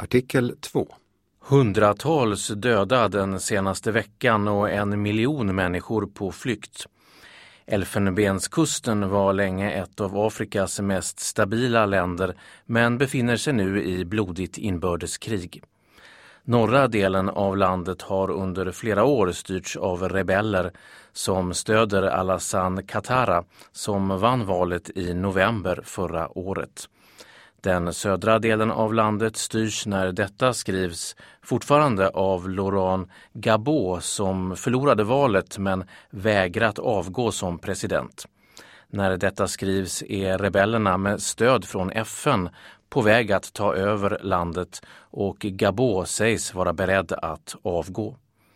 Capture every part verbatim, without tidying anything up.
Artikel två. Hundratals döda den senaste veckan och en miljon människor på flykt. Elfenbenskusten var länge ett av Afrikas mest stabila länder men befinner sig nu i blodigt inbördeskrig. Norra delen av landet har under flera år styrts av rebeller som stöder Alassane Ouattara som vann valet i november förra året. Den södra delen av landet styrs när detta skrivs fortfarande av Laurent Gbagbo som förlorade valet men vägrat avgå som president. När detta skrivs är rebellerna med stöd från F N på väg att ta över landet och Gbagbo sägs vara beredd att avgå.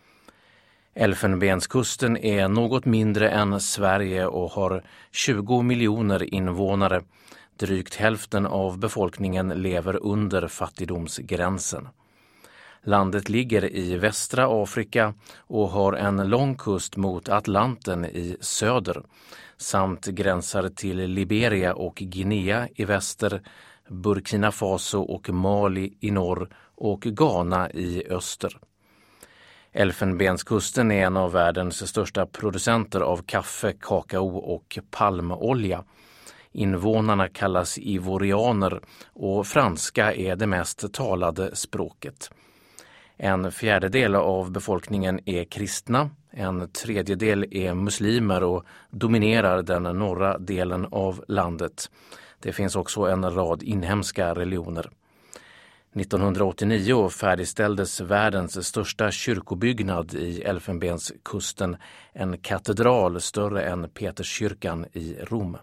Elfenbenskusten är något mindre än Sverige och har tjugo miljoner invånare. Drygt hälften av befolkningen lever under fattigdomsgränsen. Landet ligger i västra Afrika och har en lång kust mot Atlanten i söder samt gränsar till Liberia och Guinea i väster, Burkina Faso och Mali i norr och Ghana i öster. Elfenbenskusten är en av världens största producenter av kaffe, kakao och palmolja. Invånarna kallas ivorianer och franska är det mest talade språket. En fjärdedel av befolkningen är kristna, en tredjedel är muslimer och dominerar den norra delen av landet. Det finns också en rad inhemska religioner. nittonhundraåttionio färdigställdes världens största kyrkobyggnad i Elfenbenskusten, en katedral större än Peterskyrkan i Rom.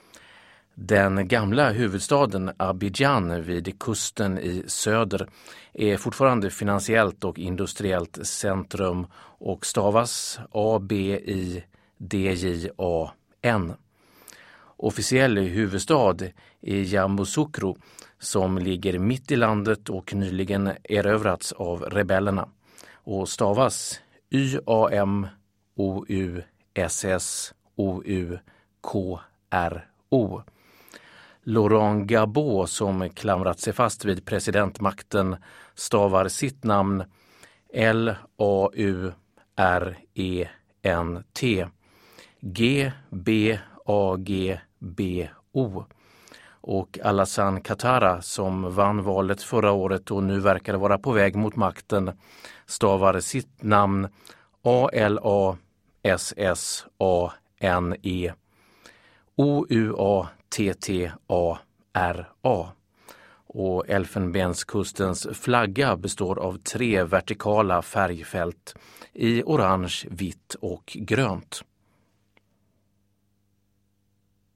Den gamla huvudstaden Abidjan vid kusten i söder är fortfarande finansiellt och industriellt centrum och stavas A B I D J A N. Officiell huvudstad är Yamoussoukro som ligger mitt i landet och nyligen erövrats av rebellerna och stavas Y A M O U S S O U K R O. Laurent Gbagbo som klamrat sig fast vid presidentmakten stavar sitt namn L A U R E N T G B A G B O och Alassane Ouattara som vann valet förra året och nu verkar vara på väg mot makten stavar sitt namn A L A S S A N E O U A T T A R A. Och Elfenbenskustens flagga består av tre vertikala färgfält i orange, vitt och grönt.